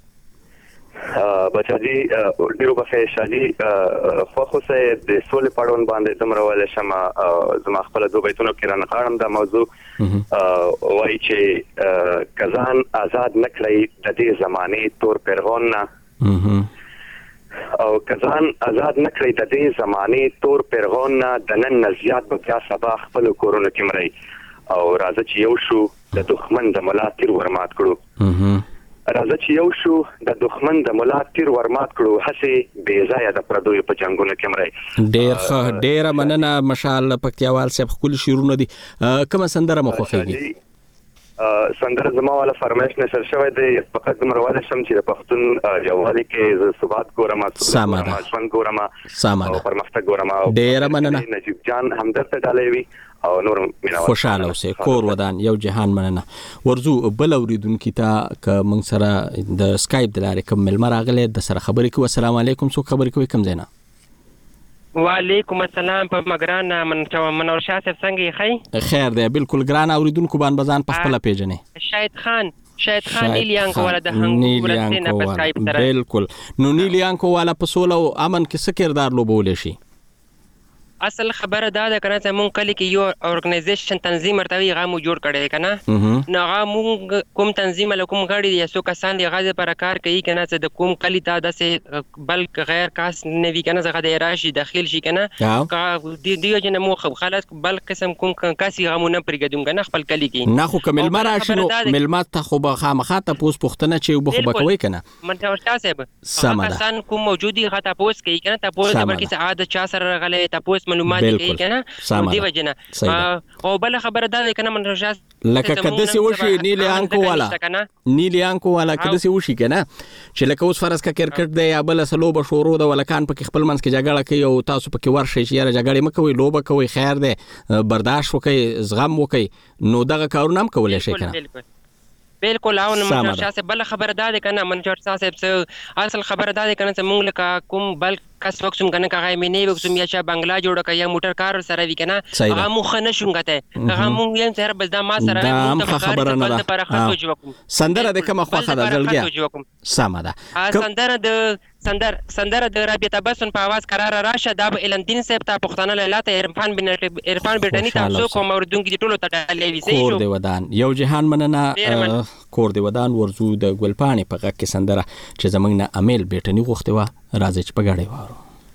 بچاجي ډیرو بخیر شادي خو سه د سولې پړون باندې تمره ول شمه زما خپل دوه بیتونو کې رانغاړم دا موضوع وای چې کزان آزاد نکړی د دې زمانه تور پیرغون نه او کزان آزاد نکړی د دې زمانه تور پیرغون نه د نن زیات په بیا سبا خپل کورونو کې مري او راځي چې یو شو د دښمن د ملا تیر ورمات کړو راځي چې یو شو د دښمن د ملا تیر ورمات کړو هسه بې ځای د پردوی په جنگونو کې مري. ډېر مننه مشال پکتیوال صاحب. خپل شیرونه دي کومه سندره مو خوښیږي؟ سندره زما والا فرمایش نشر شوی دی فقط مرواله شم چې د پښتون یووالي کې ز ثبات ګورم ژوند ګورم او پرمختګ ګورم. ډېر مننه نجیب جان همدرد ډالوي او نور مینا خوشاله اوسه کور ودان یو جهان مننه. ورزو بل اوریدونکو ته ک موږ سره د سکایپ د لارې کوم مل مراغله د سره خبرې کوي. السلام علیکم، څوک خبرې کوي؟ کوم ځای نه؟ وعلیکم السلام. په مګران منور شاه صاحب څنګه یې؟ خیر دی بالکل. ګران اوریدونکو باندې بزان په خپل پیژنې شاهد خان نیلیانکو والا د هنګو ورسته نه په سکایپ سره بالکل. نو نیلیانکو والا په سوله او امن کې څه کردار لوبول شي؟ اصل خبره دا ده کنه چې مونږ کلی کې یو اورګنایزیشن تنظیم ورتوي غامو جوړ کړی کنه نو غامو کوم تنظیم له کوم غړي یا څو کسان دی غاځه پر کار کوي کنه چې د کوم کلی ته د بلک غیر خاص نه وی کنه زغه د راشي داخل شي کنه دیو جن مو خلک بل قسم کوم کاسي غامو نه پرګدم کنه خپل کلی کې نه خو کمل مرا شنو ملمات ته خو به خامخا ته پوس پختنه چې وبخو بکوي کنه منته ورته صاحب کسان کوم موجودي غته پوس کوي کنه ته پوس بلکې عادت چا سره غلې ته پوس معلومات کوي کنه دی وجنه او بل خبره ده کنه من رجاز لکه کده سی وشي نیلیانکو والا کده سی وشي کنه چې لکه اوس فرض کا کرکټ دی یا بل سلوبه شورو د ولکان په خپل منځ کې جګړه کوي او تاسو په کې ورشي چې یاره جګړه مکوي لوبه کوي خیر دی برداشت وکي زغم وکي نو دغه کارونه هم کولای شي کنه بالکل. او منجر شاه صاحب بل خبره ده کنه منجر شاه صاحب اصل خبره ده کنه چې مونږ لکه کوم بل کس وکسم کنه کغه مینه وکسم یا چې بنگلا جوړه کوي یا موټر کار سره وی کنه هغه مخ نه شونګته هغه مونږ یې سره بس دا ما سره خبره نه ده سندره د کومه خواخه ده زلګیا سمه ده سندره د رابطه بسن په आवाज قرار راشه دا به الندین صاحب ته پښتانه لاله عرفان بټنی تاسو کوم اوردونکو دي ټولو ته ډالې وی کور دی ودان یو جهان مننه کور دی ودان ورزو د ګلپانې په غږ کې سندره چې زمنګ نه امیل بټنی غوښته و راځي چې په غاړې واره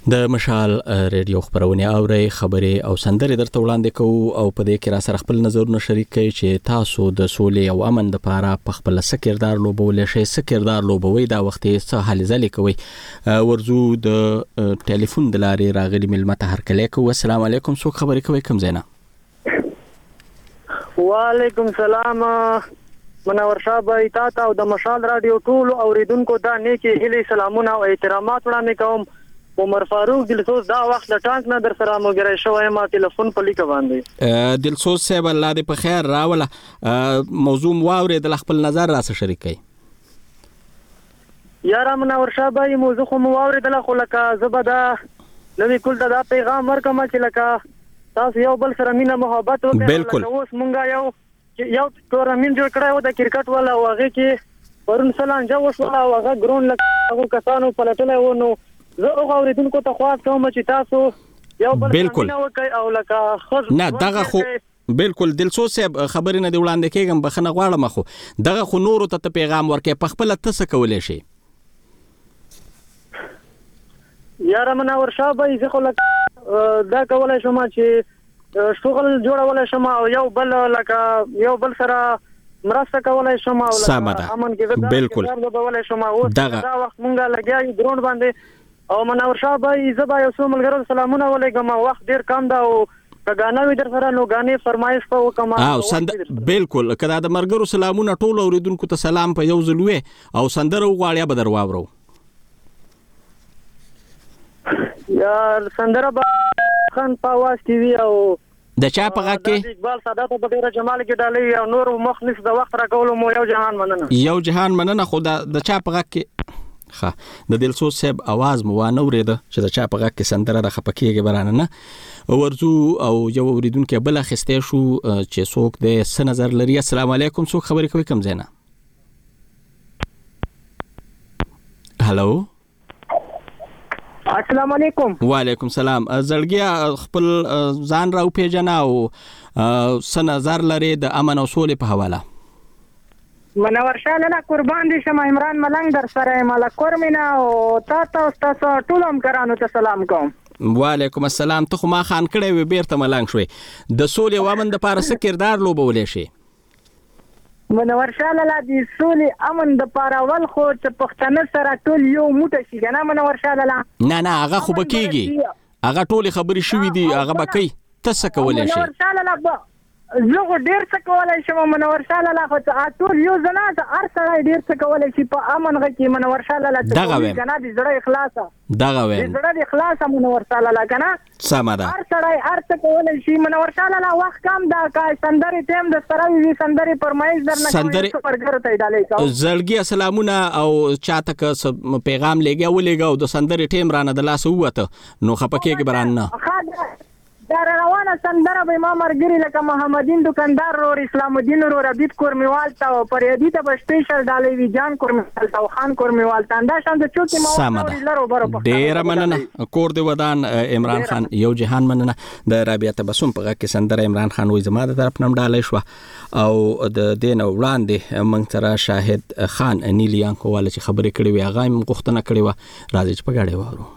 د مشال ریډیو خبرونه اوري خبرې او سندرې درته وړاندې کوو او په دې کې را سره خپل نظرونه شریک کړئ چې تاسو د سولې او امن لپاره په خپل سکردار لوبول شي سکردار لوبوي دا وخت یې څه حل ځلې کوي ورزو د ټلیفون د لارې راغلي ملمت هرکلی کوو. السلام علیکم څوک خبرې کوي کوم ځای نه؟ وعلیکم السلام منور شاه بای تاسو او د مشال رادیو ټول اوریدونکو ته نیکی هیلې سلامونه او احترامات وړاندې کوم. عمر فاروق دلسوز دا وخت د ټانک نه در سره موګری شوی ما ټلیفون په لیک باندې. دلسوز صاحب الله دې په خیر راوله موضوع واورېدل خپل نظر را سره شریک کړئ. یاره منور شاه بای موضوع خو مو واورېدل خو لکه زبدا نوې کول دا پیغام ورکم چې لکه تاسو یو بل سره مینه محبت وکړئ. بالکل اوس مونږه یو تورنمنت جوړ کړی و د کرکټ والا هغه کې ورن سلانجه وشوله هغه ګرون لکه کسانو پلټلی و نو زه اوریدونکو ته خواست کوم چې تاسو یو بل سره وکړئ او لکه خود نه دغه خو بالکل دلسوز صاحب خبرې نه دی وړاندې کېږم بخنه غواړم خو دغه خو نورو ته پیغام ورکې په خپل ته څه کولی شي؟ یاره منور شاه بای زه خو لکه دا کولی شم چې شغل جوړولی شم او یو بل سره مرسته کولی شم او امن کې بالکل دغه وخت مونږه لګیا ګرون باندې او منور شاه بای زه به یو څو ملګرو سلامونه ولېږم وخت ډېر کم ده او که ګانا وي در سره نو ګانې فرمایش به وکړم. بالکل که دا د ملګرو سلامونه ټول اورېدونکو ته سلام په یو ځل وې او سندره وغواړې به در واورو. یا سندره به خان په اواز کې وي او د چا په غږ کې اقبال سادات په ډېره جمال کې ډالۍ او نور مخلص د وخت راکولو مو یو جهان مننه. یو جهان مننه خو د چا په غږ کې د دلسوز صاحب आवाज مو وانه ورېده چې د چا په غږ کې سندره د خپکیږي برانه نه ورزو او یو اوریدونکو بل اخستې شو چې څوک د س نظر لري. السلام علیکم څوک خبرې کوي کوم ځای نه؟ هالو السلام علیکم. وعلیکم السلام. زړګیا خپل ځان راو پیژنه او س نظر لري د امن او سولې په حواله. منور شاه لاله قربان دي شم عمران ملنګ در سره ملک کورمینا او تاسو ټول همکارانو ته سلام کوم. وعلیکم السلام. ته خو ما خان کړی وي بیرته ملنګ شوي د سولې او امن دپاره څه کردار لوبولی شي؟ منور شاه لاله د سولې امن دپاره اول خو چې پښتانه سره ټول یو موټی شي که نه منور شاه لاله؟ نه هغه خو به کېږي هغه ټولې خبرې شوي دي هغه به کوي ته څه کولی شي؟ منور شاه لاله زه خو ډېر څه کولی شم منور شاه لاله خو ټول یو ځنا هر سړی ډېر څه کولی شي په امن غږ کې منور شاه لاله دغه ویم که نه د زړه اخلاصه د زړه د اخلاصه منور شاه لاله که نه سمه ده هر سړی هر څه کولی شي منور شاه لاله وخت کم ده که سندرې ټیم د سره وي سندرې فرمایش درنه کوي سپرګرو ته یې ډالۍ کوم. زړګي سلامونه او چاته که پیغام لېږه او د سندرې ټیم رانه د لاسه ووته نو خفه کېږي به رانه دا روانه سندره به ما مرګري لکه محمدین دکاندار رور اسلام الدین رور ربیب کورمیوال ته پریدي ته به سپیشل ډالۍ وي جان کورمیوال ته خان کورمیوال ته دا شان د چوکي ما لرو برو ډیر مننه کور دی ودان عمران خان یو جهان مننه د رابعه تبسم په غږ کې سندره عمران خان وې زما د طرف نم ډالۍ شو او د دین وړاندې موږ سره شاهد خان نیلیان کوواله چې خبرې کړې وي هغه هم غوښتنه کړې و راځي چې په غاړه وارو.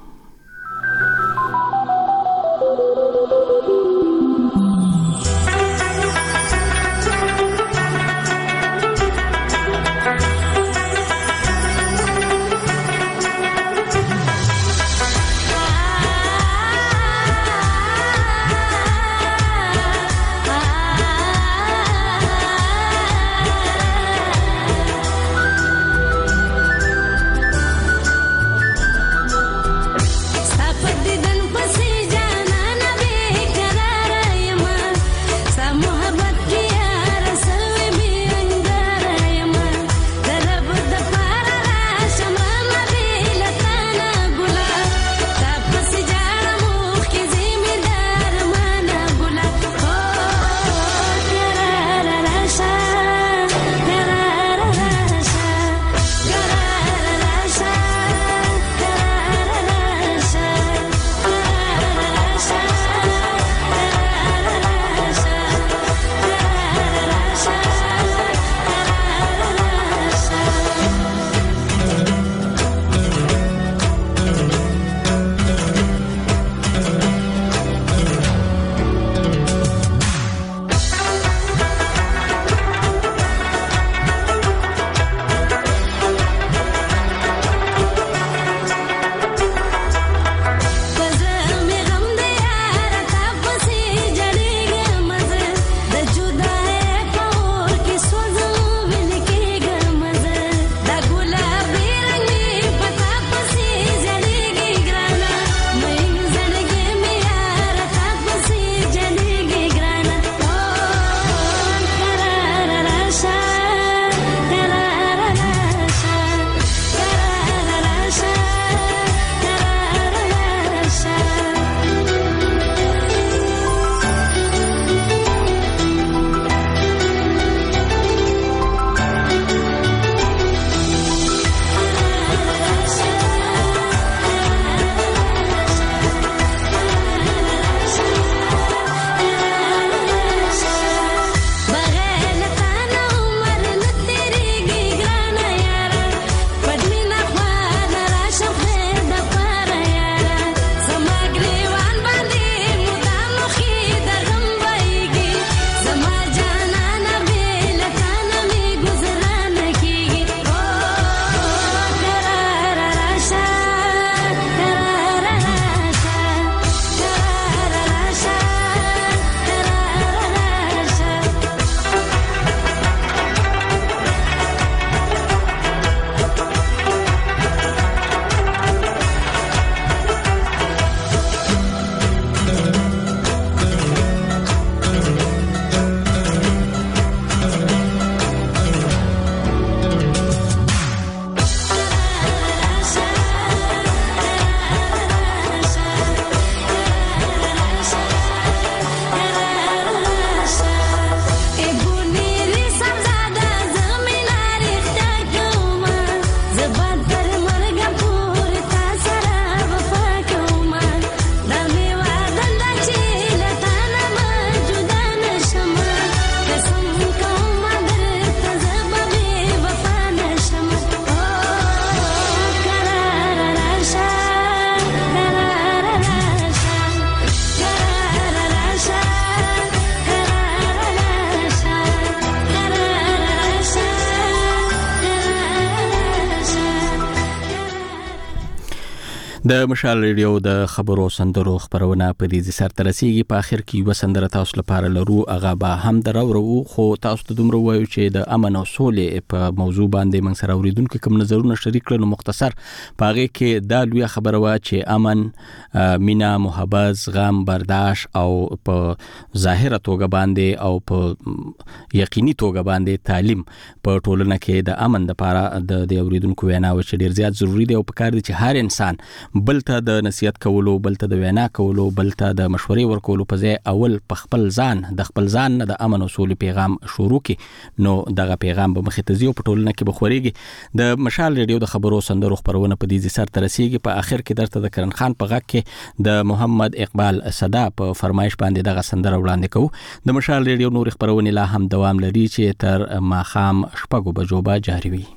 د مشال ریډیو د خبرو سندرو خبرونه په دې سر ترسيږي. په اخر کې یو سندره تاسو لپاره لرو، هغه به هم درو خو تاسو ته دومره وایو چې د امن او سولې په موضوع باندې موږ سره اوریدونکو کوم نظرونه شریک کړل. مختصر پاغه کې دا لوی خبره وا چې امن، مینا، محبت، غم، برداشت او په ظاهره توګه باندې او په یقیني توګه باندې تعلیم په ټولنه کې د امن لپاره د اوریدونکو وینا و چې ډیر زیات ضروری دی او په کار دي چې هر انسان بلته د نصیحت کولو، بلته د وینا کولو، بلته د مشورې ورکولو په ځای اول په خپل ځان نه د امن او سولې پیغام شروع کړي، نو دغه پیغام به مخې ته ځي او په ټولنه کې به خوريږي. د مشال ریډیو د خبرو سندرو خبرونه په دې سر ترسيږي. په اخر کې درته د کرن خان په غږ کې د محمد اقبال صدا په فرمایش باندې دغه سندره وړاندې کوو. د مشال ریډیو نور خبرونه لا هم دوام لري چې تر ماخام شپږو بجو به جاری وي.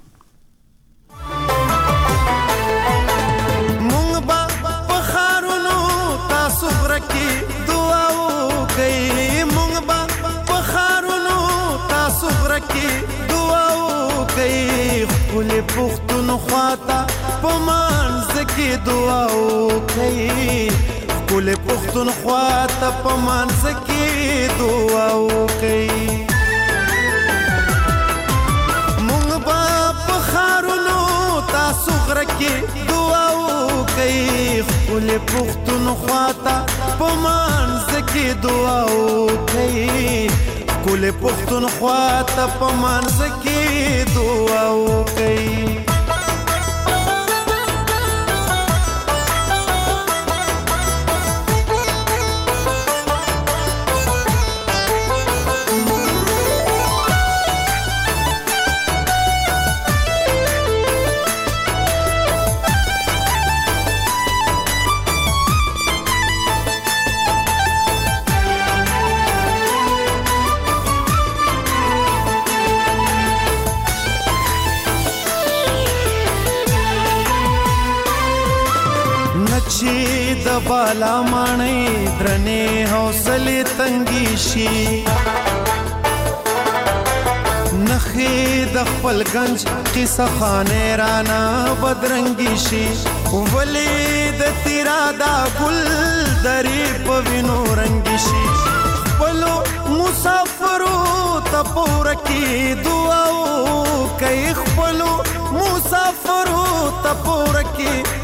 پختونخوا ته په منځ کې دعا وکړئ، ښکلې پختونخوا ته په منځ کې دعا وکړئ. مونږ به په ښارونو تاسو غره کې دعا وکړئ، ښکلې پختونخوا ته په منځ کې دعا وکړئ، ښکلې پختونخوا ته په منځ کې دعا وکړئ. چې د بالا ماڼۍ درنې حوصلې تنګي شي، نخې د خپل گنج قصه خانې رانا بدرنګي شي، ولې د تیرا دا ګل درې په وینو رنګي شي. خپلو مسافرو ته پوره کې دعا وکړئ، خپلو مسافرو ته پوره کې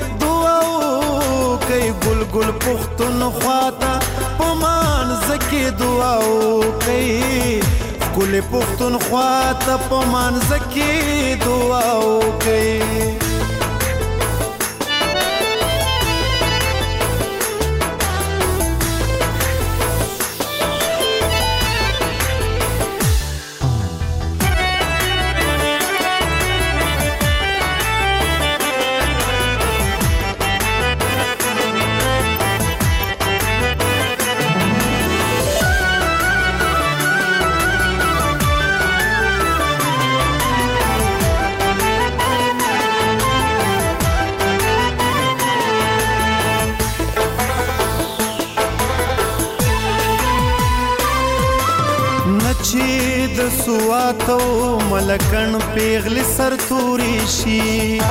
ګل ګل پختونخوا ته په منځ کې دعا وکړئ، ښکلې پختونخوا ته په منځ کې دعا وکړئ. چې د سواتو ملکن پیغلی سر توري شي،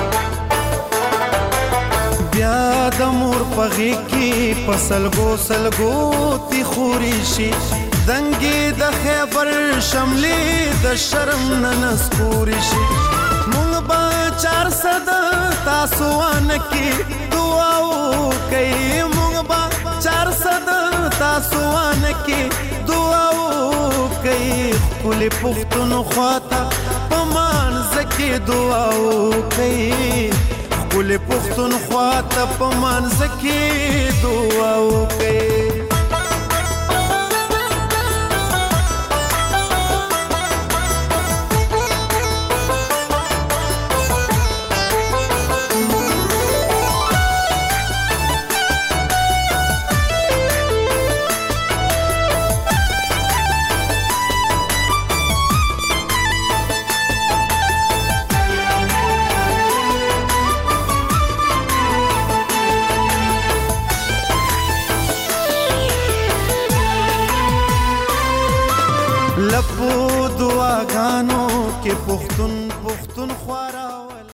بیا د مور پغې کې پسلګو سلګو تی خوري شي، دنګې د خیبر شملې د شرم نه نسکوري شي. مونږ به 400 تاسو ان کې دعا وکړئ، مونږ به 400 تاسو ان کې دعا وکړئ، ښکلې پختونخوا ته په منځ کې دعا وکړئ، ښکلې پختونخوا ته په منځ کې دعا وکړئ. لپو دعاګانو کې پختون خوا